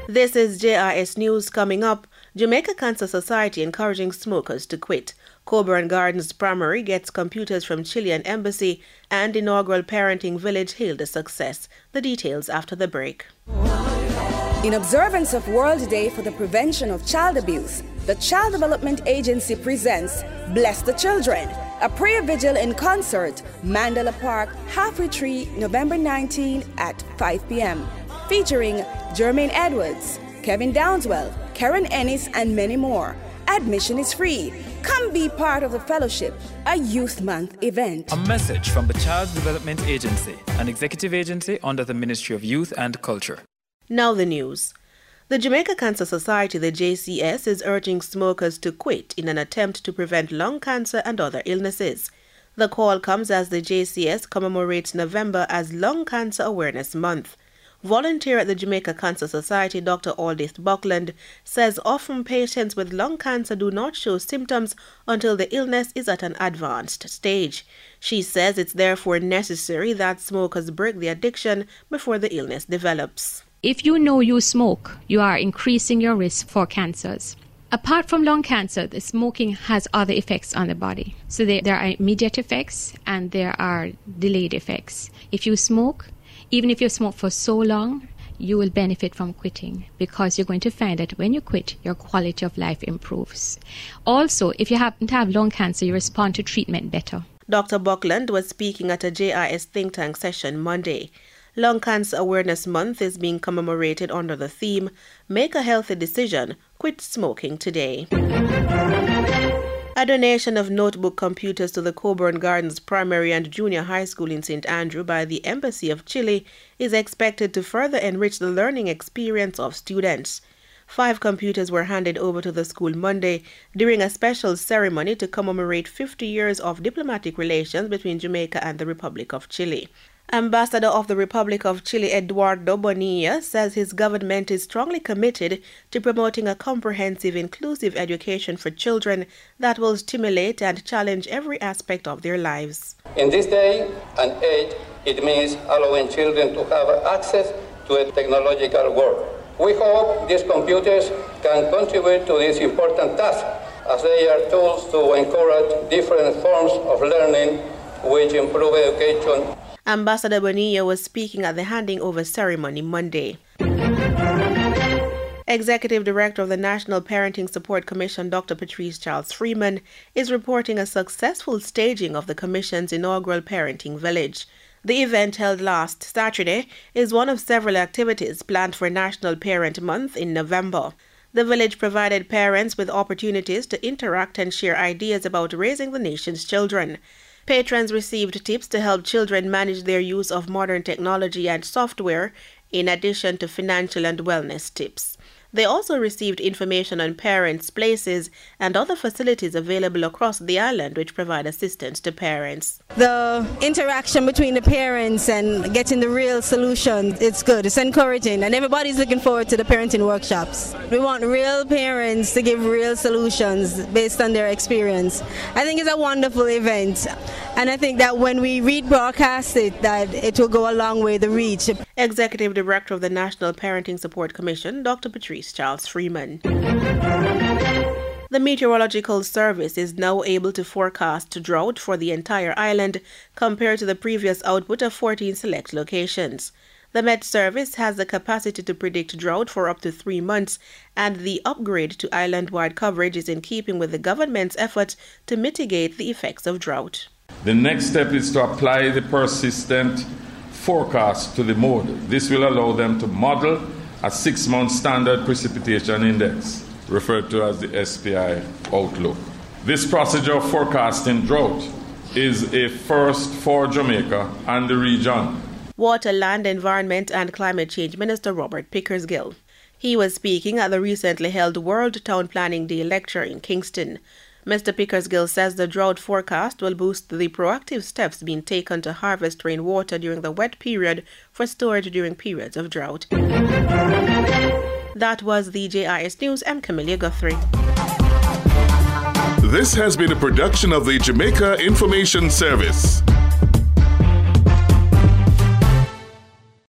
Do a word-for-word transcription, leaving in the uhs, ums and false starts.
This is J I S News. Coming up. Jamaica Cancer Society encouraging smokers to quit. Coburn Gardens Primary gets computers from Chilean Embassy, and inaugural parenting village hailed a success. The details after the break. In observance of World Day for the Prevention of Child Abuse, the Child Development Agency presents Bless the Children, a prayer vigil in concert, Mandela Park, Halfway Tree, November nineteenth at five p.m. Featuring Jermaine Edwards, Kevin Downswell, Karen Ennis, and many more. Admission is free. Come be part of the fellowship, a Youth Month event. A message from the Child Development Agency, an executive agency under the Ministry of Youth and Culture. Now the news. The Jamaica Cancer Society, the J C S, is urging smokers to quit in an attempt to prevent lung cancer and other illnesses. The call comes as the J C S commemorates November as Lung Cancer Awareness Month. Volunteer at the Jamaica Cancer Society, Doctor Aldith Buckland, says often patients with lung cancer do not show symptoms until the illness is at an advanced stage. She says it's therefore necessary that smokers break the addiction before the illness develops. If you know you smoke, you are increasing your risk for cancers. Apart from lung cancer, the smoking has other effects on the body. So there, there are immediate effects and there are delayed effects. If you smoke, even if you smoke for so long, you will benefit from quitting because you're going to find that when you quit, your quality of life improves. Also, if you happen to have lung cancer, you respond to treatment better. Doctor Buckland was speaking at a J I S think tank session Monday. Lung Cancer Awareness Month is being commemorated under the theme, Make a Healthy Decision, Quit Smoking Today. A donation of notebook computers to the Coburn Gardens Primary and Junior High School in Saint Andrew by the Embassy of Chile is expected to further enrich the learning experience of students. Five computers were handed over to the school Monday during a special ceremony to commemorate fifty years of diplomatic relations between Jamaica and the Republic of Chile. Ambassador of the Republic of Chile Eduardo Bonilla says his government is strongly committed to promoting a comprehensive, inclusive education for children that will stimulate and challenge every aspect of their lives. In this day and age, it means allowing children to have access to a technological world. We hope these computers can contribute to this important task as they are tools to encourage different forms of learning which improve education. Ambassador Bonilla was speaking at the handing over ceremony Monday. Executive Director of the National Parenting Support Commission, Doctor Patrice Charles Freeman, is reporting a successful staging of the Commission's inaugural parenting village. The event, held last Saturday, is one of several activities planned for National Parent Month in November. The village provided parents with opportunities to interact and share ideas about raising the nation's children. Patrons received tips to help children manage their use of modern technology and software, in addition to financial and wellness tips. They also received information on parents' places and other facilities available across the island which provide assistance to parents. The interaction between the parents and getting the real solution, it's good, it's encouraging, and everybody's looking forward to the parenting workshops. We want real parents to give real solutions based on their experience. I think it's a wonderful event, and I think that when we rebroadcast it, that it will go a long way to reach. Executive Director of the National Parenting Support Commission, Doctor Patrice Charles Freeman. The Meteorological Service is now able to forecast drought for the entire island compared to the previous output of fourteen select locations. The Met Service has the capacity to predict drought for up to three months, and the upgrade to island-wide coverage is in keeping with the government's efforts to mitigate the effects of drought. The next step is to apply the persistent forecast to the model. This will allow them to model a six-month standard precipitation index, referred to as the S P I outlook. This procedure of forecasting drought is a first for Jamaica and the region. Water, Land, Environment and Climate Change Minister Robert Pickersgill. He was speaking at the recently held World Town Planning Day lecture in Kingston. Mister Pickersgill says the drought forecast will boost the proactive steps being taken to harvest rainwater during the wet period for storage during periods of drought. That was the J I S News. I'm Camilla Guthrie. This has been a production of the Jamaica Information Service.